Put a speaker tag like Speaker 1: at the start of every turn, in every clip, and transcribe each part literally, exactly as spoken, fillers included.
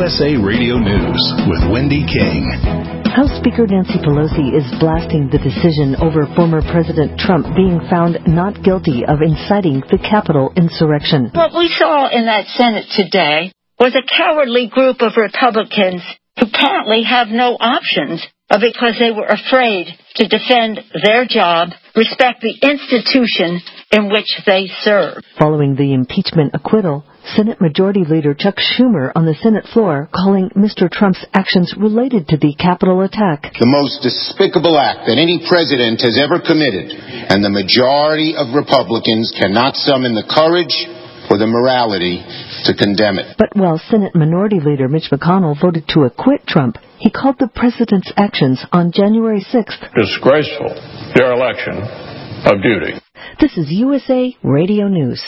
Speaker 1: S A Radio News with Wendy King.
Speaker 2: House Speaker Nancy Pelosi is blasting the decision over former President Trump being found not guilty of inciting the Capitol insurrection.
Speaker 3: What we saw in that Senate today was a cowardly group of Republicans who apparently have no options because they were afraid to defend their job, respect the institution in which they serve.
Speaker 2: Following the impeachment acquittal, Senate Majority Leader Chuck Schumer on the Senate floor calling Mister Trump's actions related to the Capitol attack
Speaker 4: the most despicable act that any president has ever committed, and the majority of Republicans cannot summon the courage or the morality to condemn it.
Speaker 2: But while Senate Minority Leader Mitch McConnell voted to acquit Trump, he called the president's actions on January sixth
Speaker 5: disgraceful dereliction of duty.
Speaker 2: This is U S A Radio News.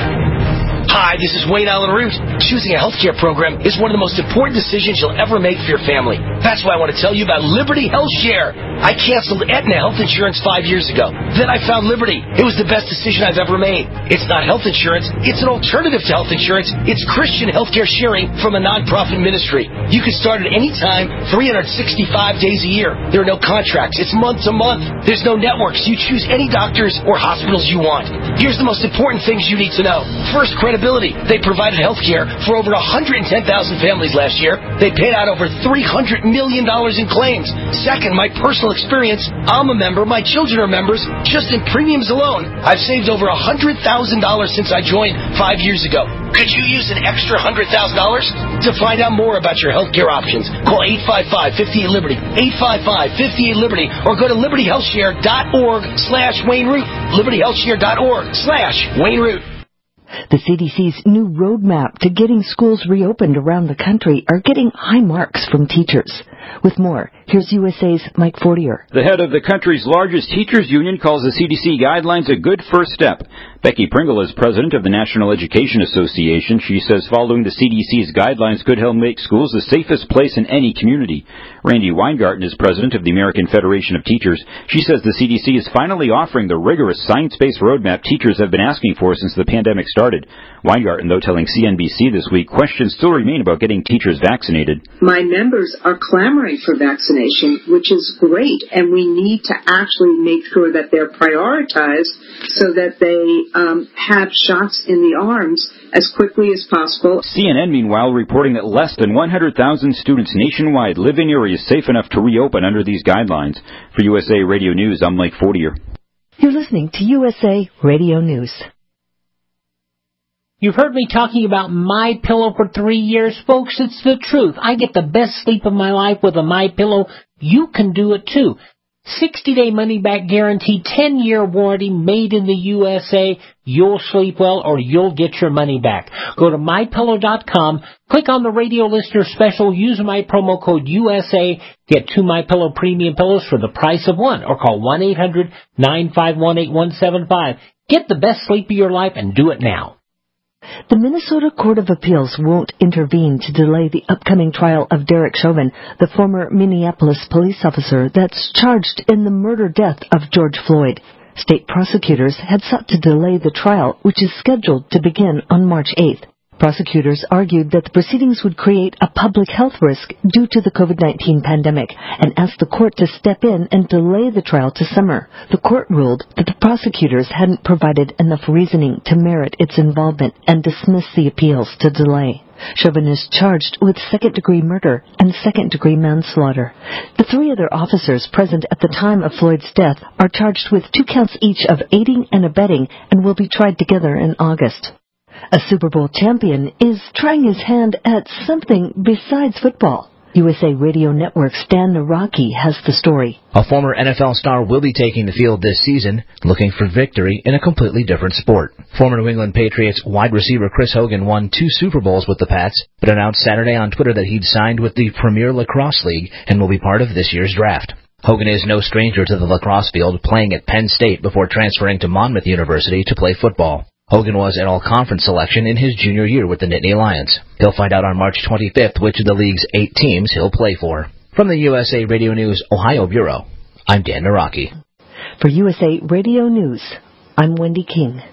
Speaker 6: Hi, this is Wayne Allen Root. Choosing a healthcare program is one of the most important decisions you'll ever make for your family. That's why I want to tell you about Liberty Health Share. I canceled Aetna health insurance five years ago. Then I found Liberty. It was the best decision I've ever made. It's not health insurance. It's an alternative to health insurance. It's Christian healthcare sharing from a nonprofit ministry. You can start at any time, three hundred sixty-five days a year. There are no contracts. It's month to month. There's no networks. You choose any doctors or hospitals you want. Here's the most important things you need to know. First, credibility. They provided health care for over one hundred ten thousand families last year. They paid out over three hundred million dollars in claims. Second, my personal experience. I'm a member. My children are members. Just in premiums alone, I've saved over one hundred thousand dollars since I joined five years ago. Could you use an extra one hundred thousand dollars? To find out more about your health care options, call eight five five, five eight, Liberty, eight five five, five eight, Liberty, or go to liberty health share dot org slash Wayne Root, liberty health share dot org slash Wayne Root.
Speaker 2: The C D C's new roadmap to getting schools reopened around the country are getting high marks from teachers. With more, here's U S A's Mike Fortier.
Speaker 7: The head of the country's largest teachers union calls the C D C guidelines a good first step. Becky Pringle is president of the National Education Association. She says following the C D C's guidelines could help make schools the safest place in any community. Randy Weingarten is president of the American Federation of Teachers. She says the C D C is finally offering the rigorous science-based roadmap teachers have been asking for since the pandemic started. Weingarten, though, telling C N B C this week, questions still remain about getting teachers vaccinated.
Speaker 8: My members are clamoring for vaccination, which is great, and we need to actually make sure that they're prioritized so that they um, have shots in the arms as quickly as possible.
Speaker 7: C N N, meanwhile, reporting that less than one hundred thousand students nationwide live in areas safe enough to reopen under these guidelines. For U S A Radio News, I'm Mike Fortier.
Speaker 2: You're listening to U S A Radio News.
Speaker 9: You've heard me talking about My Pillow for three years, folks. It's the truth. I get the best sleep of my life with a My Pillow. You can do it too. sixty-day money-back guarantee, ten-year warranty, made in the U S A. You'll sleep well or you'll get your money back. Go to my pillow dot com, click on the radio listener special, use my promo code U S A, get two My Pillow premium pillows for the price of one, or call one eight hundred, nine five one, eight one seven five. Get the best sleep of your life and do it now.
Speaker 2: The Minnesota Court of Appeals won't intervene to delay the upcoming trial of Derek Chauvin, the former Minneapolis police officer that's charged in the murder-death of George Floyd. State prosecutors had sought to delay the trial, which is scheduled to begin on March eighth. Prosecutors argued that the proceedings would create a public health risk due to the COVID nineteen pandemic and asked the court to step in and delay the trial to summer. The court ruled that the prosecutors hadn't provided enough reasoning to merit its involvement and dismissed the appeals to delay. Chauvin is charged with second-degree murder and second-degree manslaughter. The three other officers present at the time of Floyd's death are charged with two counts each of aiding and abetting and will be tried together in August. A Super Bowl champion is trying his hand at something besides football. U S A Radio Network's Dan Naraki has the story.
Speaker 10: A former N F L star will be taking the field this season, looking for victory in a completely different sport. Former New England Patriots wide receiver Chris Hogan won two Super Bowls with the Pats, but announced Saturday on Twitter that he'd signed with the Premier Lacrosse League and will be part of this year's draft. Hogan is no stranger to the lacrosse field, playing at Penn State before transferring to Monmouth University to play football. Hogan was an all-conference selection in his junior year with the Nittany Lions. He'll find out on March twenty-fifth which of the league's eight teams he'll play for. From the U S A Radio News Ohio Bureau, I'm Dan Naraki.
Speaker 2: For U S A Radio News, I'm Wendy King.